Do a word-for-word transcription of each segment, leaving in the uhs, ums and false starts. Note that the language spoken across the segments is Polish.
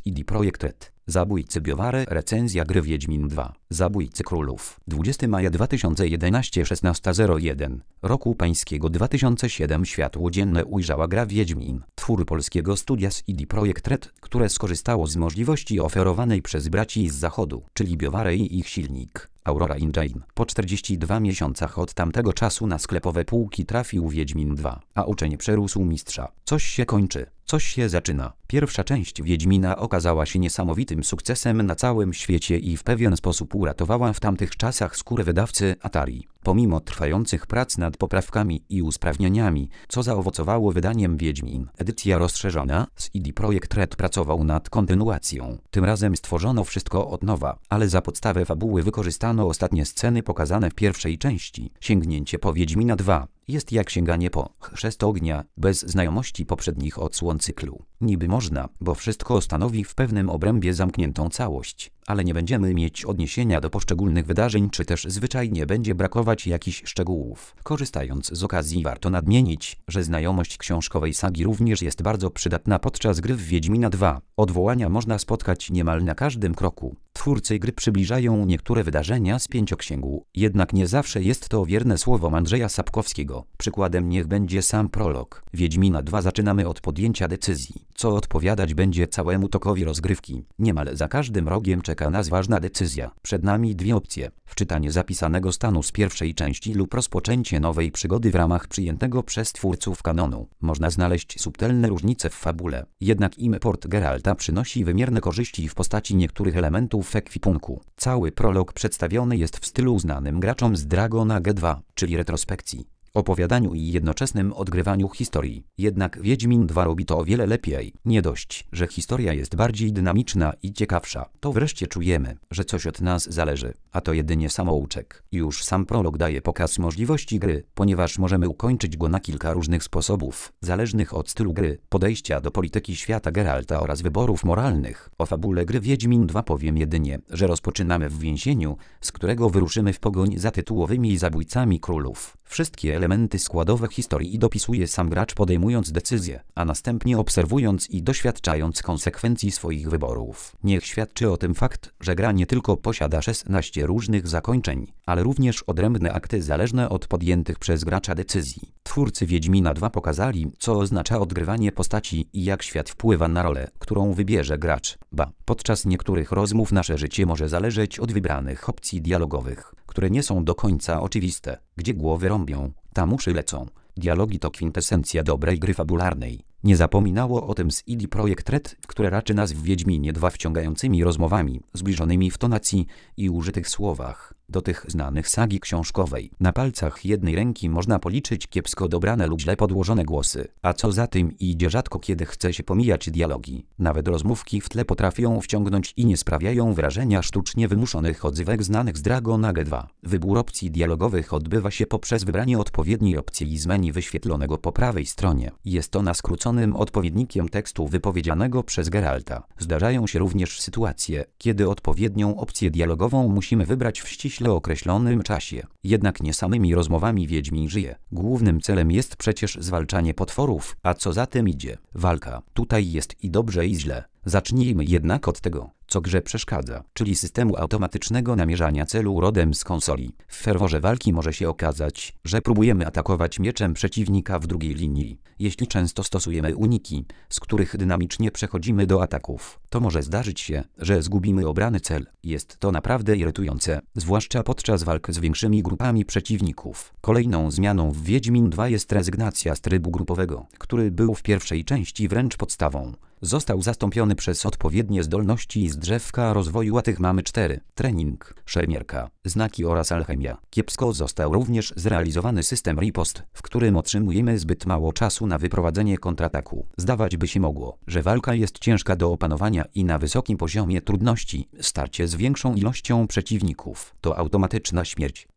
C D Projekt Red. Zabójcy Bioware. Recenzja gry Wiedźmin dwa. Zabójcy Królów. dwudziestego maja dwa tysiące jedenastego szesnasta zero jeden roku pańskiego dwa tysiące siódmego światło dzienne ujrzała gra Wiedźmin, twór polskiego studia C D Projekt Red, które skorzystało z możliwości oferowanej przez braci z zachodu, czyli Bioware i ich silnik Aurora Engine. Po czterdziestu dwóch miesiącach od tamtego czasu na sklepowe półki trafił Wiedźmin dwa, a uczeń przerósł mistrza. Coś się kończy, coś się zaczyna. Pierwsza część Wiedźmina okazała się niesamowitym sukcesem na całym świecie i w pewien sposób uratowała w tamtych czasach skórę wydawcy Atari. Pomimo trwających prac nad poprawkami i usprawnieniami, co zaowocowało wydaniem Wiedźmin edycja rozszerzona, C D Projekt Red pracował nad kontynuacją. Tym razem stworzono wszystko od nowa, ale za podstawę fabuły wykorzystano ostatnie sceny pokazane w pierwszej części. Sięgnięcie po Wiedźmina dwa jest jak sięganie po chrzest ognia, bez znajomości poprzednich odsłon cyklu. Niby można, bo wszystko stanowi w pewnym obrębie zamkniętą całość, ale nie będziemy mieć odniesienia do poszczególnych wydarzeń, czy też zwyczajnie będzie brakować jakichś szczegółów. Korzystając z okazji warto nadmienić, że znajomość książkowej sagi również jest bardzo przydatna podczas gry w Wiedźmina dwa. Odwołania można spotkać niemal na każdym kroku. Twórcy gry przybliżają niektóre wydarzenia z pięcioksięgu, jednak nie zawsze jest to wierne słowom Andrzeja Sapkowskiego. Przykładem niech będzie sam prolog Wiedźmina dwa. Zaczynamy od podjęcia decyzji, co odpowiadać będzie całemu tokowi rozgrywki. Niemal za każdym rogiem czeka nas ważna decyzja. Przed nami dwie opcje: wczytanie zapisanego stanu z pierwszej części lub rozpoczęcie nowej przygody w ramach przyjętego przez twórców kanonu. Można znaleźć subtelne różnice w fabule, jednak import Geralta przynosi wymierne korzyści w postaci niektórych elementów w ekwipunku. Cały prolog przedstawiony jest w stylu znanym graczom z Dragon Age dwa, czyli retrospekcji, opowiadaniu i jednoczesnym odgrywaniu historii. Jednak Wiedźmin dwa robi to o wiele lepiej. Nie dość, że historia jest bardziej dynamiczna i ciekawsza, to wreszcie czujemy, że coś od nas zależy, a to jedynie samouczek. Już sam prolog daje pokaz możliwości gry, ponieważ możemy ukończyć go na kilka różnych sposobów, zależnych od stylu gry, podejścia do polityki świata Geralta oraz wyborów moralnych. O fabule gry Wiedźmin dwa powiem jedynie, że rozpoczynamy w więzieniu, z którego wyruszymy w pogoń za tytułowymi zabójcami królów. Wszystkie elementy składowe historii dopisuje sam gracz, podejmując decyzje, a następnie obserwując i doświadczając konsekwencji swoich wyborów. Niech świadczy o tym fakt, że gra nie tylko posiada szesnaście różnych zakończeń, ale również odrębne akty zależne od podjętych przez gracza decyzji. Twórcy Wiedźmina dwa pokazali, co oznacza odgrywanie postaci i jak świat wpływa na rolę, którą wybierze gracz. Ba, podczas niektórych rozmów nasze życie może zależeć od wybranych opcji dialogowych, które nie są do końca oczywiste. Gdzie głowy rąbią, tam uszy lecą. Dialogi to kwintesencja dobrej gry fabularnej. Nie zapominało o tym C D Projekt Red, które raczy nas w Wiedźminie dwa wciągającymi rozmowami, zbliżonymi w tonacji i użytych słowach do tych znanych sagi książkowej. Na palcach jednej ręki można policzyć kiepsko dobrane lub źle podłożone głosy, a co za tym idzie, rzadko kiedy chce się pomijać dialogi. Nawet rozmówki w tle potrafią wciągnąć i nie sprawiają wrażenia sztucznie wymuszonych odzywek znanych z Dragon Age dwa. Wybór opcji dialogowych odbywa się poprzez wybranie odpowiedniej opcji z menu wyświetlonego po prawej stronie. Jest ona skróconym odpowiednikiem tekstu wypowiedzianego przez Geralta. Zdarzają się również sytuacje, kiedy odpowiednią opcję dialogową musimy wybrać w ściśle określonym czasie. Jednak nie samymi rozmowami Wiedźmin żyje. Głównym celem jest przecież zwalczanie potworów, a co za tym idzie, walka. Tutaj jest i dobrze, i źle. Zacznijmy jednak od tego, co grze przeszkadza, czyli systemu automatycznego namierzania celu rodem z konsoli. W ferworze walki może się okazać, że próbujemy atakować mieczem przeciwnika w drugiej linii. Jeśli często stosujemy uniki, z których dynamicznie przechodzimy do ataków, to może zdarzyć się, że zgubimy obrany cel. Jest to naprawdę irytujące, zwłaszcza podczas walk z większymi grupami przeciwników. Kolejną zmianą w Wiedźmin dwa jest rezygnacja z trybu grupowego, który był w pierwszej części wręcz podstawą. Został zastąpiony przez odpowiednie zdolności z drzewka rozwoju, a tych mamy cztery. Trening, szermierka, znaki oraz alchemia. Kiepsko został również zrealizowany system ripost, w którym otrzymujemy zbyt mało czasu na wyprowadzenie kontrataku. Zdawać by się mogło, że walka jest ciężka do opanowania i na wysokim poziomie trudności. Starcie z większą ilością przeciwników to automatyczna śmierć.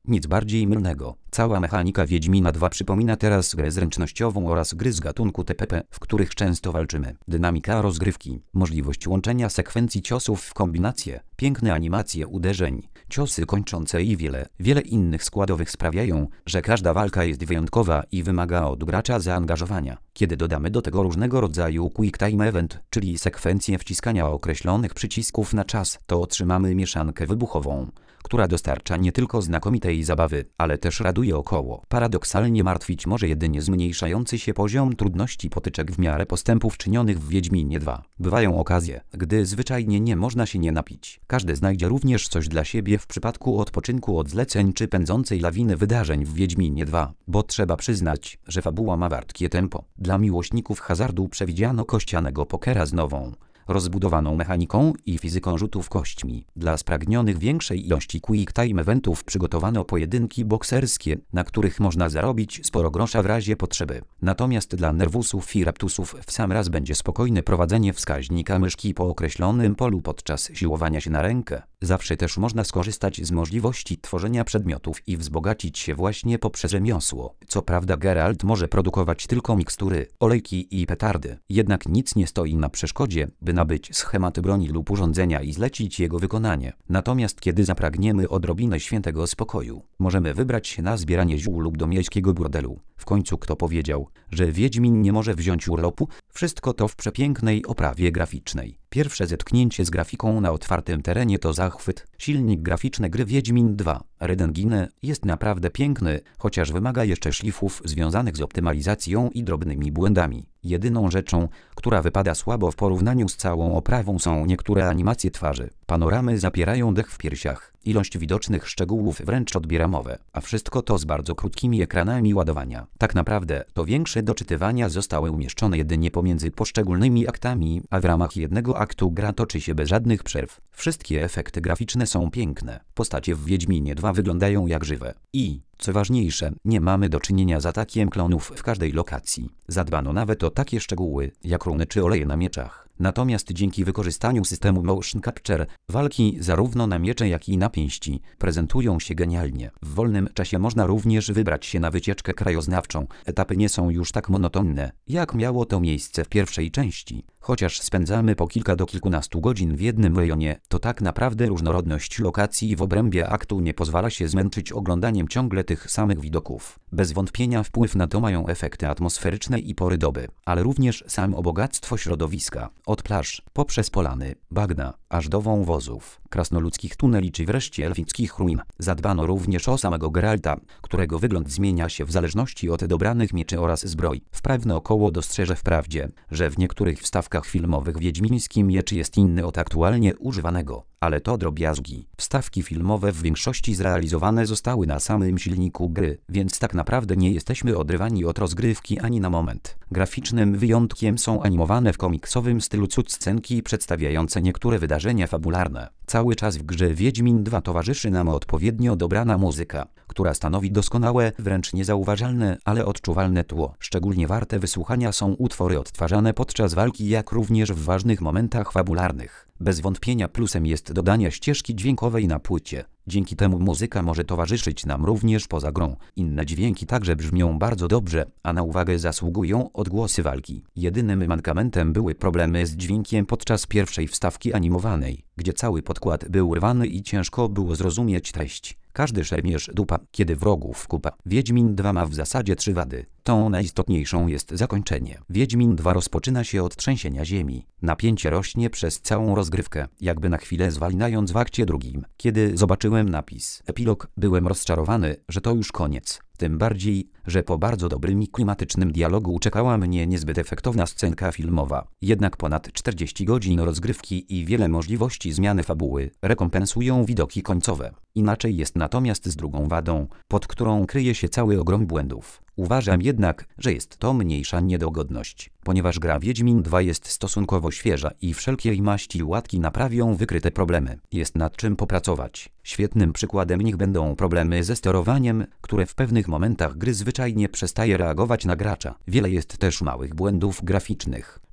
Nic bardziej mylnego. Cała mechanika Wiedźmina dwa przypomina teraz grę zręcznościową oraz gry z gatunku T P P, w których często walczymy. Dynamika rozgrywki, możliwość łączenia sekwencji ciosów w kombinacje, piękne animacje uderzeń, ciosy kończące i wiele, wiele innych składowych sprawiają, że każda walka jest wyjątkowa i wymaga od gracza zaangażowania. Kiedy dodamy do tego różnego rodzaju Quick Time Event, czyli sekwencje wciskania określonych przycisków na czas, to otrzymamy mieszankę wybuchową, która dostarcza nie tylko znakomitej zabawy, ale też raduje około. Paradoksalnie martwić może jedynie zmniejszający się poziom trudności potyczek w miarę postępów czynionych w Wiedźminie dwa. Bywają okazje, gdy zwyczajnie nie można się nie napić. Każdy znajdzie również coś dla siebie w przypadku odpoczynku od zleceń czy pędzącej lawiny wydarzeń w Wiedźminie dwa, bo trzeba przyznać, że fabuła ma wartkie tempo. Dla miłośników hazardu przewidziano kościanego pokera z nową, rozbudowaną mechaniką i fizyką rzutów kośćmi. Dla spragnionych większej ilości Quick Time Eventów przygotowano pojedynki bokserskie, na których można zarobić sporo grosza w razie potrzeby. Natomiast dla nerwusów i raptusów w sam raz będzie spokojne prowadzenie wskaźnika myszki po określonym polu podczas siłowania się na rękę. Zawsze też można skorzystać z możliwości tworzenia przedmiotów i wzbogacić się właśnie poprzez rzemiosło. Co prawda Geralt może produkować tylko mikstury, olejki i petardy, jednak nic nie stoi na przeszkodzie, by nabyć schematy broni lub urządzenia i zlecić jego wykonanie. Natomiast kiedy zapragniemy odrobinę świętego spokoju, możemy wybrać się na zbieranie ziół lub do miejskiego burdelu. W końcu kto powiedział, że Wiedźmin nie może wziąć urlopu? Wszystko to w przepięknej oprawie graficznej. Pierwsze zetknięcie z grafiką na otwartym terenie to zachwyt. Silnik graficzny gry Wiedźmin dwa, Red Engine, jest naprawdę piękny, chociaż wymaga jeszcze szlifów związanych z optymalizacją i drobnymi błędami. Jedyną rzeczą, która wypada słabo w porównaniu z całą oprawą, są niektóre animacje twarzy. Panoramy zapierają dech w piersiach. Ilość widocznych szczegółów wręcz odbiera mowę, a wszystko to z bardzo krótkimi ekranami ładowania. Tak naprawdę to większe doczytywania zostały umieszczone jedynie pomiędzy poszczególnymi aktami, a w ramach jednego aktu gra toczy się bez żadnych przerw. Wszystkie efekty graficzne są piękne. Postacie w Wiedźminie dwa wyglądają jak żywe. I, co ważniejsze, nie mamy do czynienia z atakiem klonów w każdej lokacji. Zadbano nawet o takie szczegóły, jak runy czy oleje na mieczach. Natomiast dzięki wykorzystaniu systemu Motion Capture, walki zarówno na miecze, jak i na pięści prezentują się genialnie. W wolnym czasie można również wybrać się na wycieczkę krajoznawczą. Etapy nie są już tak monotonne, jak miało to miejsce w pierwszej części. Chociaż spędzamy po kilka do kilkunastu godzin w jednym rejonie, to tak naprawdę różnorodność lokacji w obrębie aktu nie pozwala się zmęczyć oglądaniem ciągle tych samych widoków. Bez wątpienia wpływ na to mają efekty atmosferyczne i pory doby, ale również samo bogactwo środowiska. Od plaż, poprzez polany, bagna, aż do wąwozów, krasnoludzkich tuneli czy wreszcie elfickich ruin. Zadbano również o samego Geralta, którego wygląd zmienia się w zależności od dobranych mieczy oraz zbroi. Wprawne około dostrzeże wprawdzie, że w niektórych wstawkach filmowych wiedźmiński miecz jest inny od aktualnie używanego. Ale to drobiazgi. Wstawki filmowe w większości zrealizowane zostały na samym silniku gry, więc tak naprawdę nie jesteśmy odrywani od rozgrywki ani na moment. Graficznym wyjątkiem są animowane w komiksowym stylu cutscenki przedstawiające niektóre wydarzenia fabularne. Cały czas w grze Wiedźmin dwa towarzyszy nam odpowiednio dobrana muzyka, która stanowi doskonałe, wręcz niezauważalne, ale odczuwalne tło. Szczególnie warte wysłuchania są utwory odtwarzane podczas walki, jak również w ważnych momentach fabularnych. Bez wątpienia plusem jest dodanie ścieżki dźwiękowej na płycie. Dzięki temu muzyka może towarzyszyć nam również poza grą. Inne dźwięki także brzmią bardzo dobrze, a na uwagę zasługują odgłosy walki. Jedynym mankamentem były problemy z dźwiękiem podczas pierwszej wstawki animowanej, gdzie cały podkład był rwany i ciężko było zrozumieć treść. Każdy szermierz dupa, kiedy wrogów kupa. Wiedźmin dwa ma w zasadzie trzy wady. Tą najistotniejszą jest zakończenie. Wiedźmin dwa rozpoczyna się od trzęsienia ziemi. Napięcie rośnie przez całą rozgrywkę, jakby na chwilę zwalniając w akcie drugim. Kiedy zobaczyłem napis epilog, byłem rozczarowany, że to już koniec. Tym bardziej, że po bardzo dobrym i klimatycznym dialogu czekała mnie niezbyt efektowna scenka filmowa. Jednak ponad czterdzieści godzin rozgrywki i wiele możliwości zmiany fabuły rekompensują widoki końcowe. Inaczej jest natomiast z drugą wadą, pod którą kryje się cały ogrom błędów. Uważam jednak, że jest to mniejsza niedogodność, ponieważ gra Wiedźmin dwa jest stosunkowo świeża i wszelkiej maści łatki naprawią wykryte problemy. Jest nad czym popracować. Świetnym przykładem niech będą problemy ze sterowaniem, które w pewnych momentach gry zwyczajnie przestaje reagować na gracza. Wiele jest też małych błędów graficznych.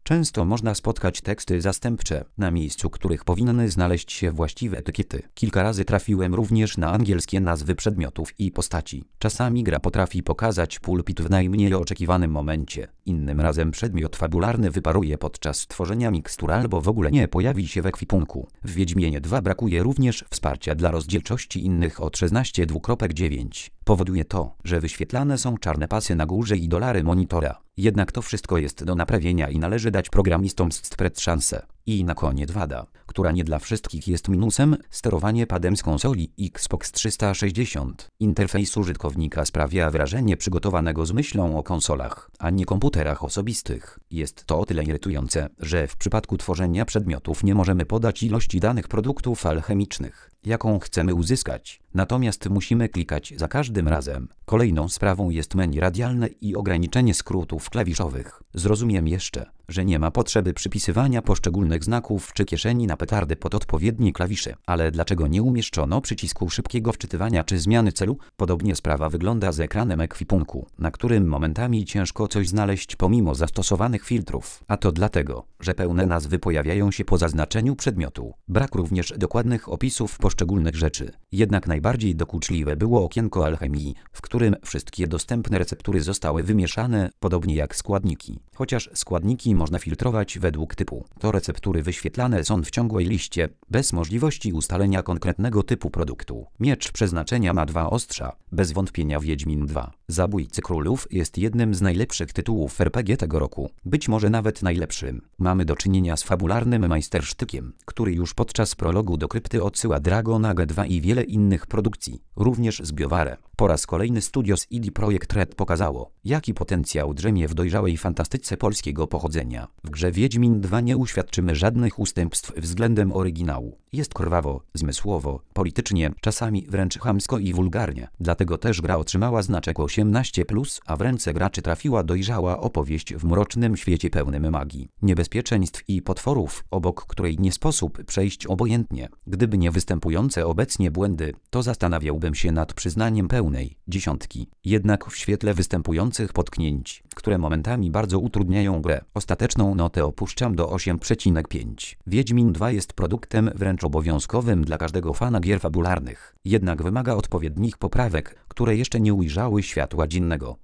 Często można spotkać teksty zastępcze, na miejscu których powinny znaleźć się właściwe etykiety. Kilka razy trafiłem również na angielskie nazwy przedmiotów i postaci. Czasami gra potrafi pokazać pulpit w najmniej oczekiwanym momencie. Innym razem przedmiot fabularny wyparuje podczas tworzenia mikstur albo w ogóle nie pojawi się w ekwipunku. W Wiedźminie dwa brakuje również wsparcia dla rozdzielczości innych od szesnaście dwa dziewięć. Powoduje to, że wyświetlane są czarne pasy na górze i dolary monitora. Jednak to wszystko jest do naprawienia i należy dać programistom sprzed szansę. I na koniec wada, która nie dla wszystkich jest minusem, sterowanie padem z konsoli Xbox trzysta sześćdziesiąt. Interfejs użytkownika sprawia wrażenie przygotowanego z myślą o konsolach, a nie komputerach osobistych. Jest to o tyle irytujące, że w przypadku tworzenia przedmiotów nie możemy podać ilości danych produktów alchemicznych, jaką chcemy uzyskać. Natomiast musimy klikać za każdym razem. Kolejną sprawą jest menu radialne i ograniczenie skrótów klawiszowych. Zrozumiem jeszcze, że nie ma potrzeby przypisywania poszczególnych znaków czy kieszeni na petardy pod odpowiednie klawisze. Ale dlaczego nie umieszczono przycisku szybkiego wczytywania czy zmiany celu? Podobnie sprawa wygląda z ekranem ekwipunku, na którym momentami ciężko coś znaleźć pomimo zastosowanych filtrów. A to dlatego, że pełne nazwy pojawiają się po zaznaczeniu przedmiotu. Brak również dokładnych opisów poszczególnych rzeczy. Jednak najbardziej dokuczliwe było okienko alchemii, w którym wszystkie dostępne receptury zostały wymieszane, podobnie jak składniki. Chociaż składniki można filtrować według typu, to receptury wyświetlane są w ciągłej liście, bez możliwości ustalenia konkretnego typu produktu. Miecz przeznaczenia ma dwa ostrza. Bez wątpienia Wiedźmin dwa. Zabójcy Królów jest jednym z najlepszych tytułów er pe gie tego roku. Być może nawet najlepszym. Mamy do czynienia z fabularnym majstersztykiem, który już podczas prologu do krypty odsyła Dragon Age dwa i wiele innych produkcji, również z BioWare. Po raz kolejny studio z C D Projekt Red pokazało, jaki potencjał drzemie w dojrzałej fantastyce polskiego pochodzenia. W grze Wiedźmin dwa nie uświadczymy żadnych ustępstw względem oryginału. Jest krwawo, zmysłowo, politycznie, czasami wręcz chamsko i wulgarnie. Dlatego też gra otrzymała znaczek osiemnaście plus, a w ręce graczy trafiła dojrzała opowieść w mrocznym świecie pełnym magii, niebezpieczeństw i potworów, obok której nie sposób przejść obojętnie. Gdyby nie występujące obecnie błędy, to zastanawiałbym się nad przyznaniem pełnej dziesiątki. Jednak w świetle występujących potknięć, które momentami bardzo utrudniają grę, ostateczną notę opuszczam do osiem przecinek pięć. Wiedźmin dwa jest produktem wręcz obowiązkowym dla każdego fana gier fabularnych. Jednak wymaga odpowiednich poprawek, które jeszcze nie ujrzały światła dziennego.